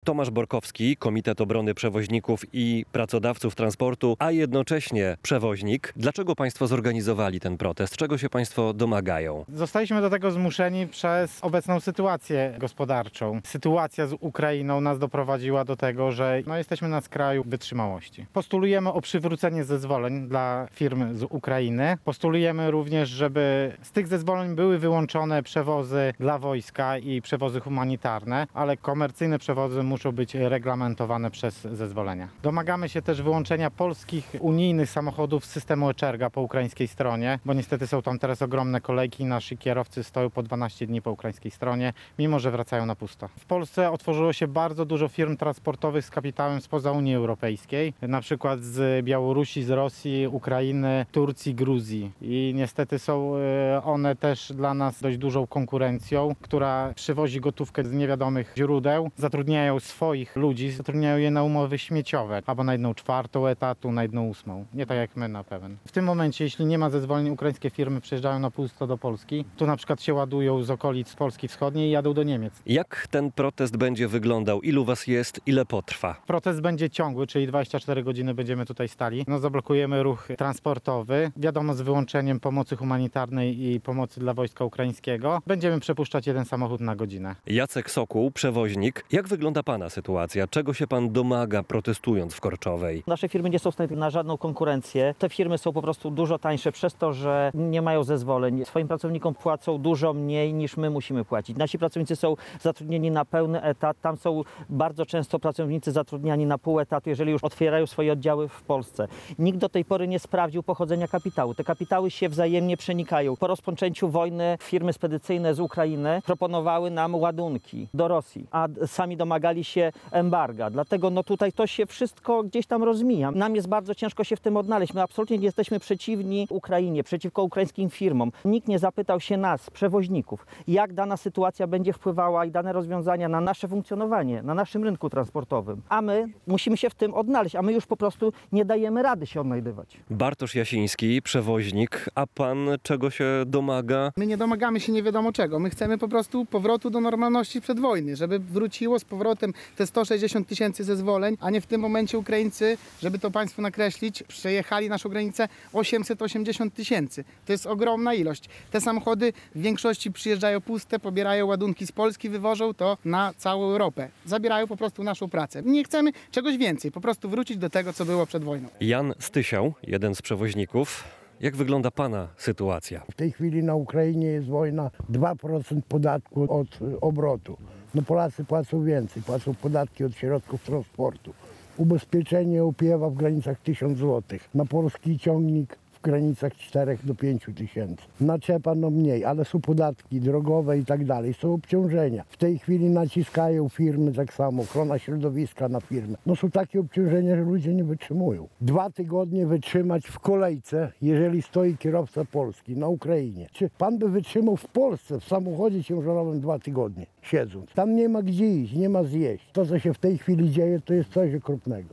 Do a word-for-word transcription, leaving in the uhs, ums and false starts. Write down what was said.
Tomasz Borkowski, Komitet Obrony Przewoźników i Pracodawców Transportu, a jednocześnie przewoźnik. Dlaczego Państwo zorganizowali ten protest? Czego się Państwo domagają? Zostaliśmy do tego zmuszeni przez obecną sytuację gospodarczą. Sytuacja z Ukrainą nas doprowadziła do tego, że no, jesteśmy na skraju wytrzymałości. Postulujemy o przywrócenie zezwoleń dla firm z Ukrainy. Postulujemy również, żeby z tych zezwoleń były wyłączone przewozy dla wojska i przewozy humanitarne, ale komercyjne przewozy muszą być reglamentowane przez zezwolenia. Domagamy się też wyłączenia polskich unijnych samochodów z systemu e-Czerga po ukraińskiej stronie, bo niestety są tam teraz ogromne kolejki. Nasi kierowcy stoją po dwanaście dni po ukraińskiej stronie, mimo że wracają na pusto. W Polsce otworzyło się bardzo dużo firm transportowych z kapitałem spoza Unii Europejskiej, na przykład z Białorusi, z Rosji, Ukrainy, Turcji, Gruzji. I niestety są one też dla nas dość dużą konkurencją, która przywozi gotówkę z niewiadomych źródeł, zatrudniają swoich ludzi, zatrudniają je na umowy śmieciowe, albo na jedną czwartą etatu, na jedną ósmą. Nie tak jak my na pewno. W tym momencie, jeśli nie ma zezwoleń, ukraińskie firmy przyjeżdżają na pusto do Polski. Tu na przykład się ładują z okolic Polski Wschodniej i jadą do Niemiec. Jak ten protest będzie wyglądał? Ilu Was jest? Ile potrwa? Protest będzie ciągły, czyli dwadzieścia cztery godziny będziemy tutaj stali. No, zablokujemy ruch transportowy. Wiadomo, z wyłączeniem pomocy humanitarnej i pomocy dla wojska ukraińskiego. Będziemy przepuszczać jeden samochód na godzinę. Jacek Sokół, przewoźnik. Jak wygląda Pana sytuacja? Czego się Pan domaga, protestując w Korczowej? Nasze firmy nie są w stanie na żadną konkurencję. Te firmy są po prostu dużo tańsze przez to, że nie mają zezwoleń. Swoim pracownikom płacą dużo mniej niż my musimy płacić. Nasi pracownicy są zatrudnieni na pełny etat. Tam są bardzo często pracownicy zatrudniani na pół etatu, jeżeli już otwierają swoje oddziały w Polsce. Nikt do tej pory nie sprawdził pochodzenia kapitału. Te kapitały się wzajemnie przenikają. Po rozpoczęciu wojny firmy spedycyjne z Ukrainy proponowały nam ładunki do Rosji, a sami domagali się embarga. Dlatego no tutaj to się wszystko gdzieś tam rozmija. Nam jest bardzo ciężko się w tym odnaleźć. My absolutnie nie jesteśmy przeciwni Ukrainie, przeciwko ukraińskim firmom. Nikt nie zapytał się nas, przewoźników, jak dana sytuacja będzie wpływała i dane rozwiązania na nasze funkcjonowanie, na naszym rynku transportowym. A my musimy się w tym odnaleźć, a my już po prostu nie dajemy rady się odnajdywać. Bartosz Jasiński, przewoźnik. A Pan czego się domaga? My nie domagamy się nie wiadomo czego. My chcemy po prostu powrotu do normalności sprzed wojny, żeby wróciło z powrotem te sto sześćdziesiąt tysięcy zezwoleń, a nie w tym momencie Ukraińcy, żeby to Państwu nakreślić, przejechali naszą granicę osiemset osiemdziesiąt tysięcy. To jest ogromna ilość. Te samochody w większości przyjeżdżają puste, pobierają ładunki z Polski, wywożą to na całą Europę. Zabierają po prostu naszą pracę. Nie chcemy czegoś więcej, po prostu wrócić do tego, co było przed wojną. Jan Stysiał, jeden z przewoźników. Jak wygląda Pana sytuacja? W tej chwili na Ukrainie jest wojna, dwa procent podatku od obrotu. No Polacy płacą więcej, płacą podatki od środków transportu. Ubezpieczenie opiewa w granicach tysiąc złotych. Na polski ciągnik w granicach czterech do pięciu tysięcy. Naczepa no mniej, ale są podatki drogowe i tak dalej, są obciążenia. W tej chwili naciskają firmy tak samo, ochrona środowiska na firmy. No są takie obciążenia, że ludzie nie wytrzymują. Dwa tygodnie wytrzymać w kolejce, jeżeli stoi kierowca polski na Ukrainie. Czy pan by wytrzymał w Polsce w samochodzie ciężarowym dwa tygodnie siedząc? Tam nie ma gdzie iść, nie ma zjeść. To, co się w tej chwili dzieje, to jest coś okropnego.